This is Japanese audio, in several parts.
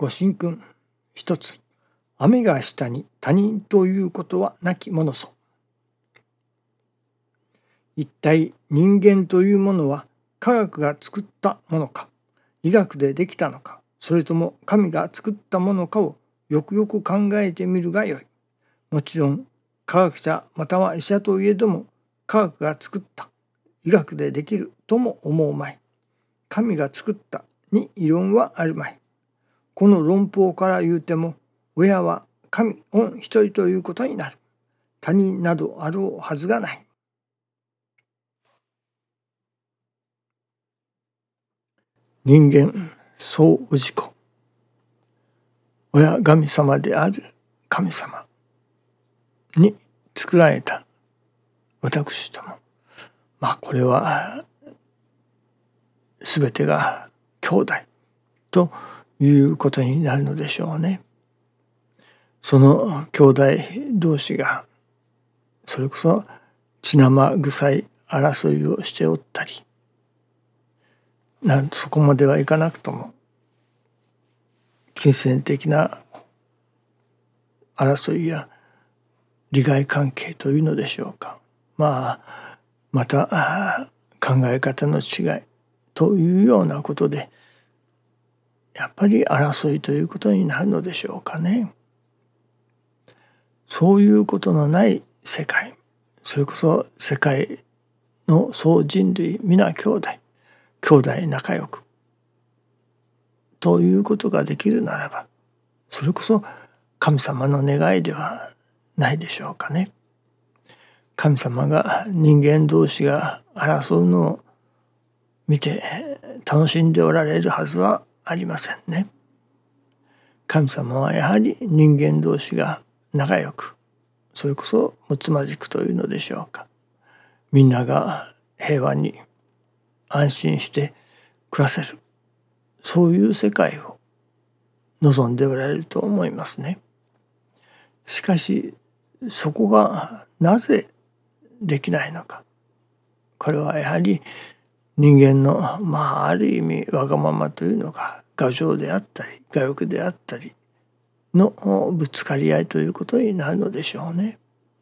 ご神君。一つ、雨が下に他人ということはなきものぞ。一体人間というものは科学が作ったものか、医学でできたのか、それとも神が作ったものかをよくよく考えてみるがよい。もちろん科学者または医者といえども、科学が作った、医学でできるとも思うまい。神が作ったに異論はあるまい。この論法から言うても、親は神御一人ということになる。他人などあろうはずがない。人間そう氏子。親神様である神様に作られた私ども。これは全てが兄弟ということになるのでしょうね。その兄弟同士がそれこそ血生臭い争いをしておったり、そこまではいかなくとも金銭的な争いや利害関係というのでしょうか。また考え方の違いというようなことでやっぱり争いということになるのでしょうかね。そういうことのない世界、それこそ世界の総人類皆兄弟仲良くということができるならば、それこそ神様の願いではないでしょうかね。神様が人間同士が争うのを見て楽しんでおられるはずはありませんね。神様はやはり人間同士が仲良く、それこそむつまじくというのでしょうか。みんなが平和に安心して暮らせる、そういう世界を望んでおられると思いますね。しかしそこがなぜできないのか。これはやはり人間のある意味わがままというのが我情であったり我欲であったりのぶつかり合いということになるのでしょうね。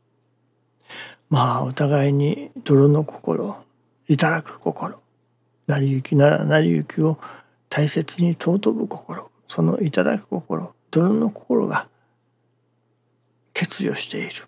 お互いに泥の心、いただく心、成り行きなら成り行きを大切に尊ぶ心、そのいただく心、泥の心が欠如している。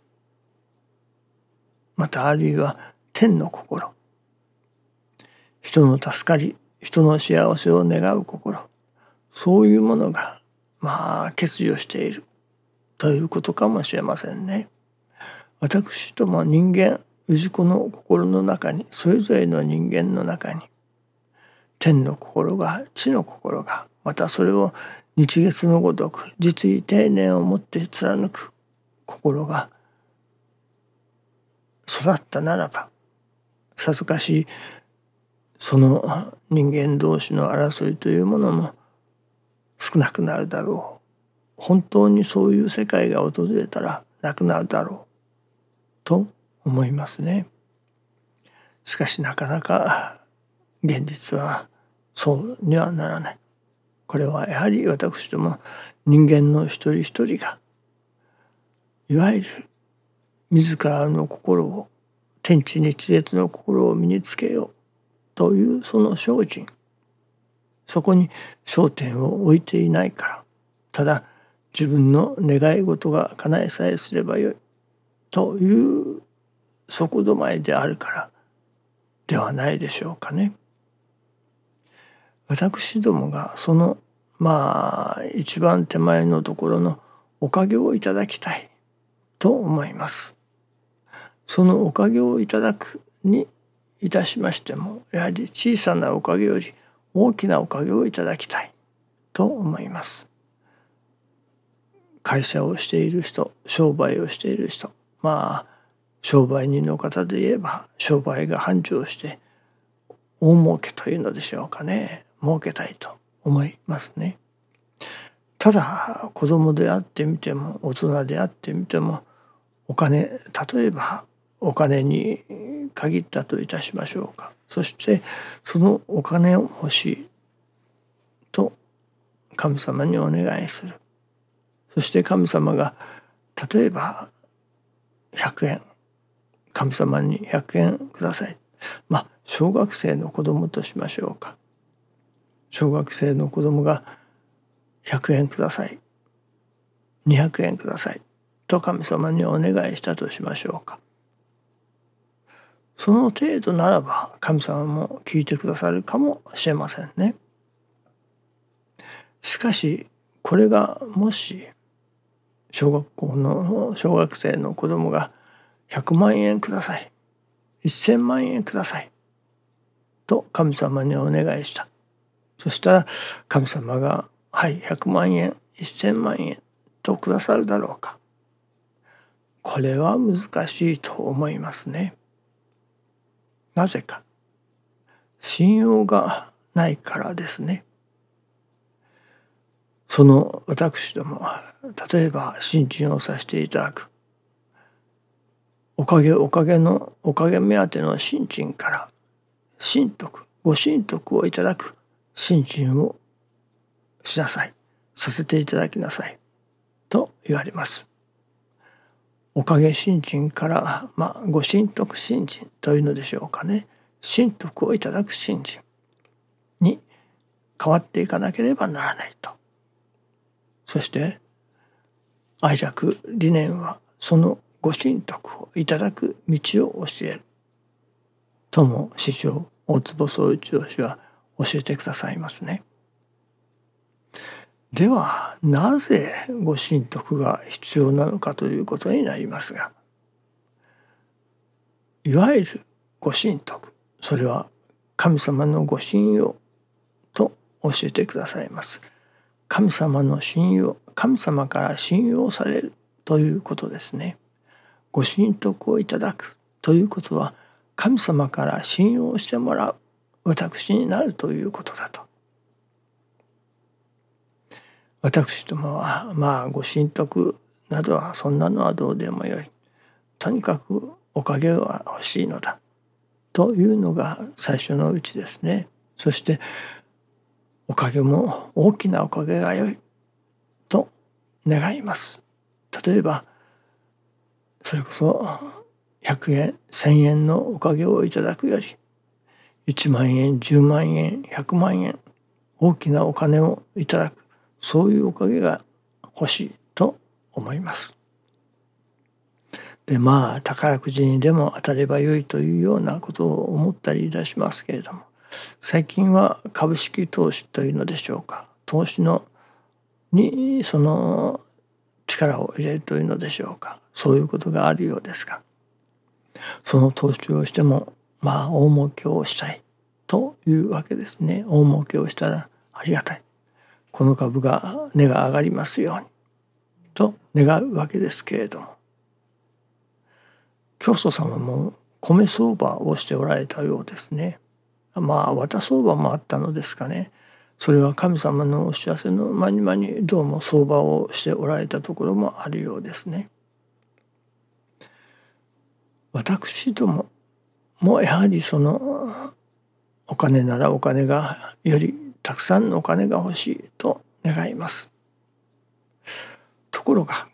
またあるいは天の心、人の助かり、人の幸せを願う心、そういうものが欠如しているということかもしれませんね。私ども人間氏子の心の中に、それぞれの人間の中に天の心が、地の心が、またそれを日月のごとく実意丁寧をもって貫く心が育ったならば、さぞかしその人間同士の争いというものも少なくなるだろう。本当にそういう世界が訪れたらなくなるだろうと思いますね。しかしなかなか現実はそうにはならない。これはやはり私ども人間の一人一人がいわゆる自らの心を、天地日月の心を身につけようというその精進、そこに焦点を置いていないから、ただ自分の願い事が叶えさえすればよいという底止まりであるからではないでしょうかね。私どもがその一番手前のところのおかげをいただきたいと思います。そのおかげをいただくにいたしましても、やはり小さなおかげより大きなおかげをいただきたいと思います。会社をしている人、商売をしている人、商売人の方で言えば商売が繁盛して大儲けというのでしょうかね。儲けたいと思いますね。ただ子供であってみても大人であってみても、お金、例えばお金に限ったといたしましょうか。そしてそのお金を欲しいと神様にお願いする。そして神様が例えば100円、神様に100円ください。小学生の子供としましょうか。小学生の子供が100円ください、200円くださいと神様にお願いしたとしましょうか。その程度ならば神様も聞いてくださるかもしれませんね。しかしこれがもし小学生の子供が100万円ください、1000万円くださいと神様にお願いした。そしたら神様がはい100万円1000万円とくださるだろうか。これは難しいと思いますね。なぜか、信用がないからですね。その私どもは例えば信心をさせていただく、おかげ目当ての信心からご神徳をいただく信心をしなさい、させていただきなさいと言われます。おかげ信心からご神徳信心というのでしょうかね。神徳をいただく信心に変わっていかなければならないと。そして愛着理念はそのご神徳をいただく道を教えるとも師匠大坪宗一郎氏は教えてくださいますね。ではなぜご神徳が必要なのかということになりますが、いわゆるご神徳、それは神様のご信用と教えてくださいます。神様の信用、神様から信用されるということですね。ご神徳をいただくということは神様から信用してもらう私になるということだと。私どもはご神徳などはそんなのはどうでもよい、とにかくおかげは欲しいのだというのが最初のうちですね。そしておかげも大きなおかげがよいと願います。例えばそれこそ100円1000円のおかげをいただくより1万円10万円100万円大きなお金をいただく、そういうおかげが欲しいと思います。で宝くじにでも当たればよいというようなことを思ったりいたしますけれども、最近は株式投資というのでしょうか、投資にその力を入れるというのでしょうか、そういうことがあるようですが、その投資をしても大儲けをしたいというわけですね。大儲けをしたらありがたい、この株が値が上がりますようにと願うわけですけれども、教祖様も米相場をしておられたようですね。綿相場もあったのですかね。それは神様のお知らせの間にどうも相場をしておられたところもあるようですね。私どももやはりそのお金ならお金がよりたくさんのお金が欲しいと願います。ところが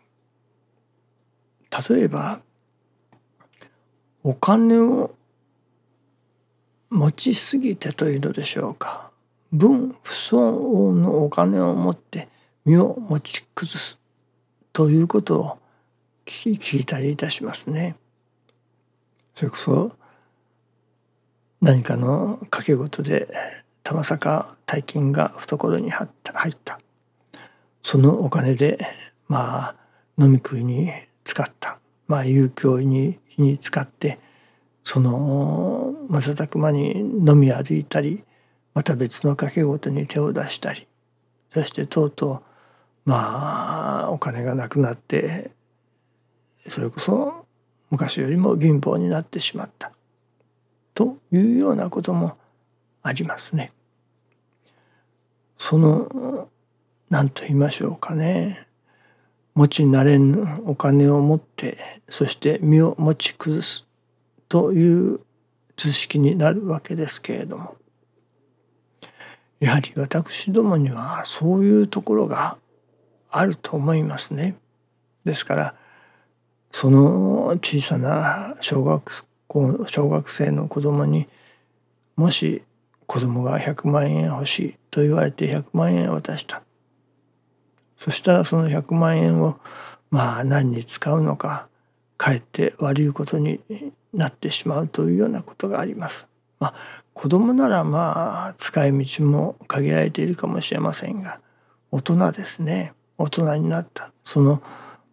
例えばお金を持ちすぎてというのでしょうか、分不相応のお金を持って身を持ち崩すということを聞いたりいたしますね。それこそ何かの掛け事でたまさか大金が懐に入った、そのお金で飲み食いに使った、遊興に使ってその瞬く間に飲み歩いたり、また別の掛け事に手を出したり、そしてとうとうお金がなくなって、それこそ昔よりも貧乏になってしまったというようなこともありますね。その何と言いましょうかね、持ち慣れぬお金を持ってそして身を持ち崩すという図式になるわけですけれども、 やはり私どもにはそういうところがあると思いますね。ですからその小さな小学生の子供にもし子供が100万円欲しいと言われて100万円渡した。そしたらその100万円を何に使うのかかえって悪いことになってしまうというようなことがあります。子供なら使い道も限られているかもしれませんが、大人ですね。大人になったその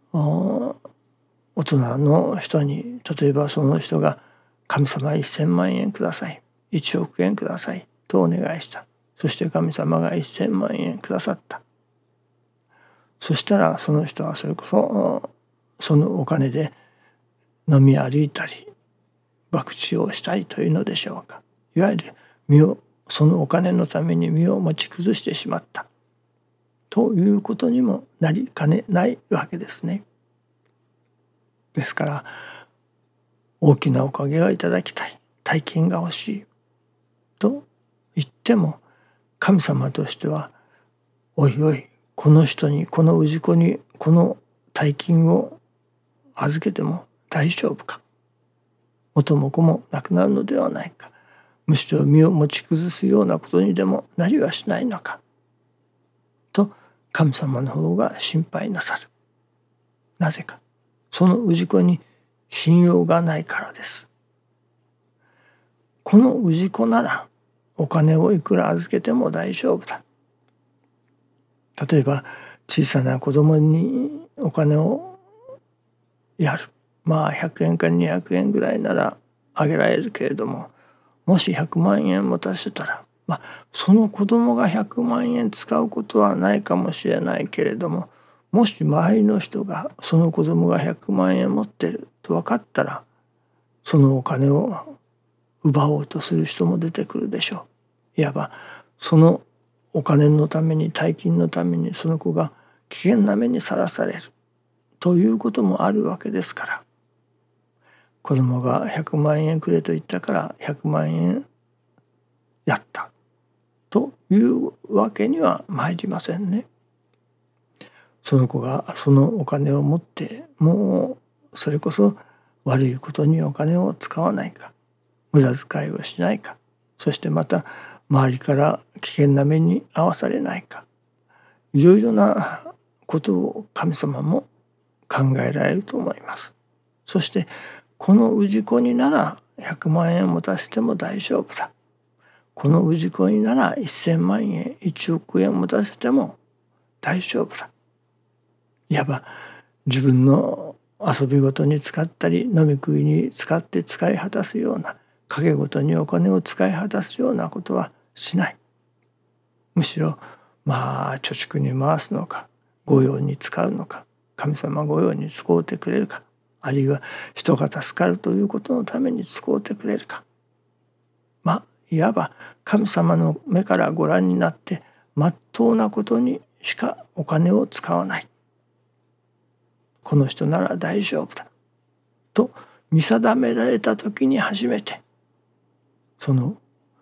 大人の人に、例えばその人が神様1000万円ください、1億円くださいとお願いした。そして神様が1000万円くださった。そしたらその人はそれこそそのお金で飲み歩いたり博打をしたりというのでしょうか。いわゆるそのお金のために身を持ち崩してしまったということにもなりかねないわけですね。ですから大きなおかげをいただきたい、大金が欲しいと言っても、神様としてはおいおい、この人にこの氏子にこの大金を預けても大丈夫か、元も子もなくなるのではないか、むしろ身を持ち崩すようなことにでもなりはしないのかと神様の方が心配なさる。なぜか、その氏子に信用がないからです。この氏子ならお金をいくら預けても大丈夫だ。例えば小さな子供にお金をやる、100円か200円ぐらいならあげられるけれども、もし100万円持たせたら、その子供が100万円使うことはないかもしれないけれども、もし周りの人がその子供が100万円持ってると分かったら、そのお金を奪おうとする人も出てくるでしょう。いわばそのお金のために、大金のためにその子が危険な目にさらされるということもあるわけですから、子供が100万円くれと言ったから100万円やったというわけには参りませんね。その子がそのお金を持ってもうそれこそ悪いことにお金を使わないか、無駄遣いをしないか、そしてまた周りから危険な目に遭わされないか、いろいろなことを神様も考えられると思います。そしてこの氏子になら100万円持たせても大丈夫だ、この氏子になら1000万円1億円持たせても大丈夫だ。いわば自分の遊び事に使ったり飲み食いに使って使い果たすような、賭け事にお金を使い果たすようなことはしない。むしろ貯蓄に回すのか、御用に使うのか、神様御用に使うてくれるか、あるいは人が助かるということのために使うてくれるか、いわば神様の目からご覧になって真っ当なことにしかお金を使わない、この人なら大丈夫だと見定められた時に初めて、その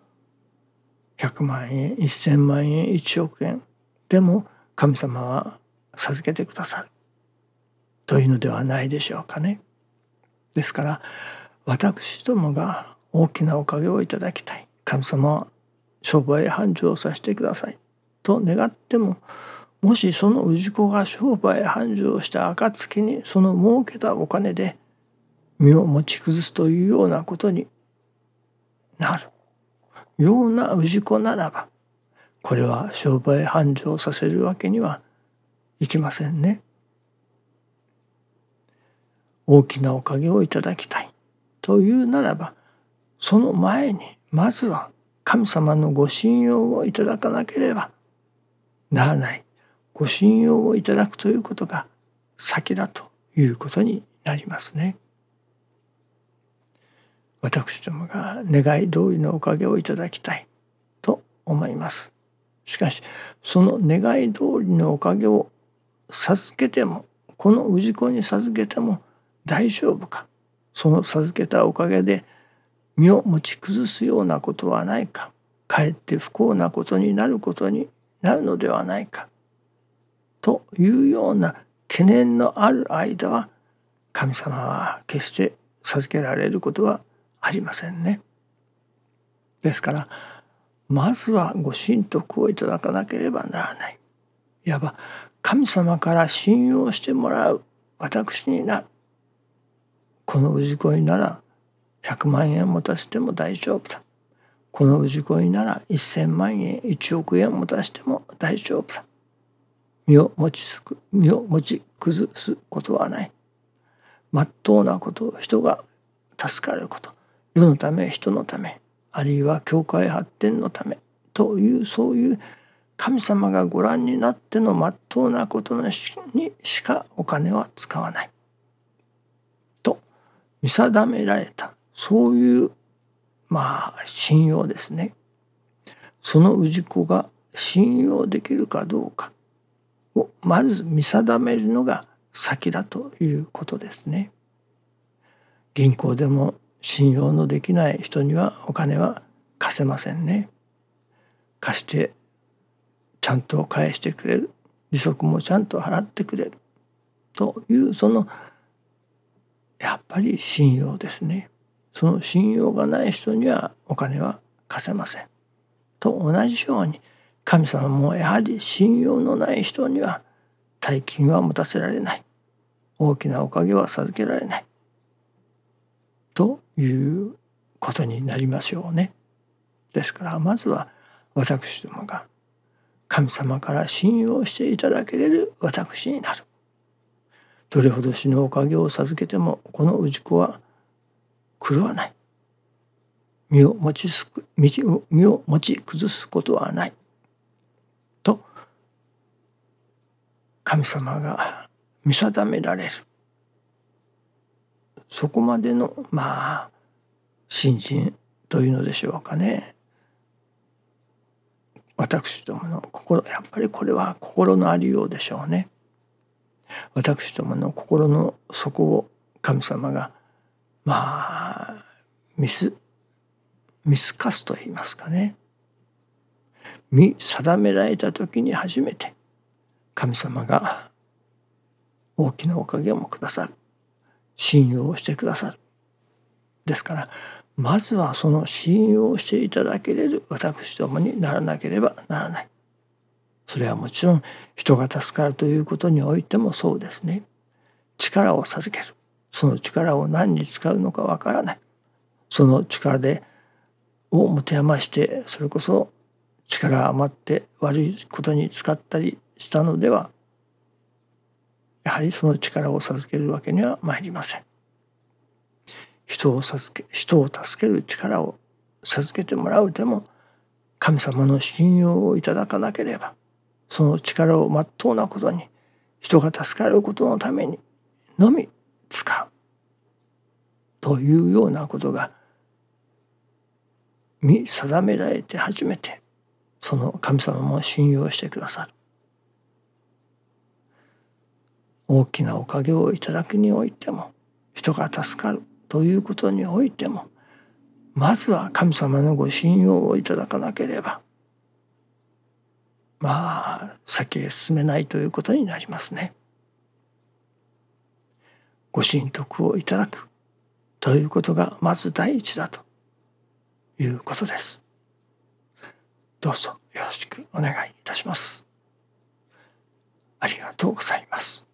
100万円1000万円1億円でも神様は授けてくださるというのではないでしょうかね。ですから私どもが大きなおかげをいただきたい、神様は商売繁盛させてくださいと願っても、もしその氏子が商売繁盛した暁にその儲けたお金で身を持ち崩すというようなことになるような氏子ならば、これは商売繁盛させるわけにはいきませんね。大きなおかげをいただきたいというならば、その前にまずは神様のご信用をいただかなければならない。ご信用をいただくということが先だということになりますね。私どもが願い通りのおかげをいただきたいと思います。しかしその願い通りのおかげを授けても、この氏子に授けても大丈夫か、その授けたおかげで身を持ち崩すようなことはないかかえって不幸なことになるのではないかというような懸念のある間は、神様は決して授けられることはありませんね。ですからまずはご神徳をいただかなければならない。いわば神様から信用してもらう私になる。この氏子になら100万円持たせても大丈夫だ。この氏子になら1000万円1億円持たせても大丈夫だ。身を持ち崩すことはない。まっとうなこと、人が助かること、世のため人のため、あるいは教会発展のためという、そういう神様がご覧になってのまっとうなことにしかお金は使わないと見定められた、そういう信用ですね。その氏子が信用できるかどうかをまず見定めるのが先だということですね。銀行でも信用のできない人にはお金は貸せませんね。貸してちゃんと返してくれる、利息もちゃんと払ってくれるという、そのやっぱり信用ですね。その信用がない人にはお金は貸せません。と同じように神様もやはり信用のない人には大金は持たせられない。大きなおかげは授けられない。ということになりますよね。ですからまずは私どもが神様から信用していただけれる私になる。どれほど死のおかげを授けてもこの氏子は狂わない。身を持ち崩すことはないと神様が見定められる、そこまでの信心というのでしょうかね。私どもの心、やっぱりこれは心のありようでしょうね。私どもの心の底を神様が見透かすと言いますかね、見定められた時に初めて神様が大きなおかげをくださる、信用をしてくださる。ですからまずはその信用していただけれる私どもにならなければならない。それはもちろん人が助かるということにおいてもそうですね。力を授ける、その力を何に使うのかわからない。その力を持て余して、それこそ力余って悪いことに使ったりしたのでは、やはりその力を授けるわけには参りません。人を助ける力を授けてもらうでも神様の信用をいただかなければ、その力をまっとうなことに、人が助かることのためにのみ使うというようなことが見定められて初めて、その神様も信用してくださる。大きなおかげをいただくにおいても、人が助かるということにおいても、まずは神様のご信用をいただかなければ先へ進めないということになりますね。ご神徳をいただくということがまず第一だということです。どうぞよろしくお願いいたします。ありがとうございます。